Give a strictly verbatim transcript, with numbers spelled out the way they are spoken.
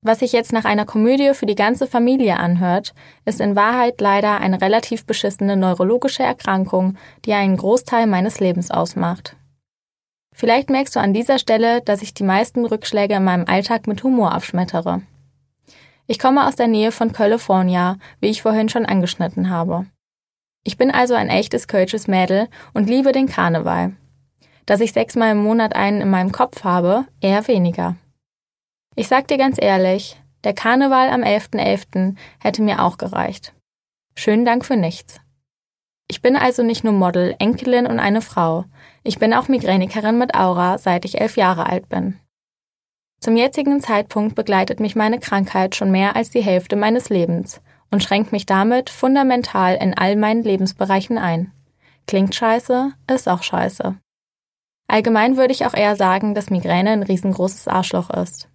Was sich jetzt nach einer Komödie für die ganze Familie anhört, ist in Wahrheit leider eine relativ beschissene neurologische Erkrankung, die einen Großteil meines Lebens ausmacht. Vielleicht merkst du an dieser Stelle, dass ich die meisten Rückschläge in meinem Alltag mit Humor abschmettere. Ich komme aus der Nähe von California, wie ich vorhin schon angeschnitten habe. Ich bin also ein echtes kölsches Mädel und liebe den Karneval. Dass ich sechsmal im Monat einen in meinem Kopf habe, eher weniger. Ich sag dir ganz ehrlich, der Karneval am elften elften hätte mir auch gereicht. Schönen Dank für nichts. Ich bin also nicht nur Model, Enkelin und eine Frau. Ich bin auch Migränikerin mit Aura, seit ich elf Jahre alt bin. Zum jetzigen Zeitpunkt begleitet mich meine Krankheit schon mehr als die Hälfte meines Lebens und schränkt mich damit fundamental in all meinen Lebensbereichen ein. Klingt scheiße, ist auch scheiße. Allgemein würde ich auch eher sagen, dass Migräne ein riesengroßes Arschloch ist.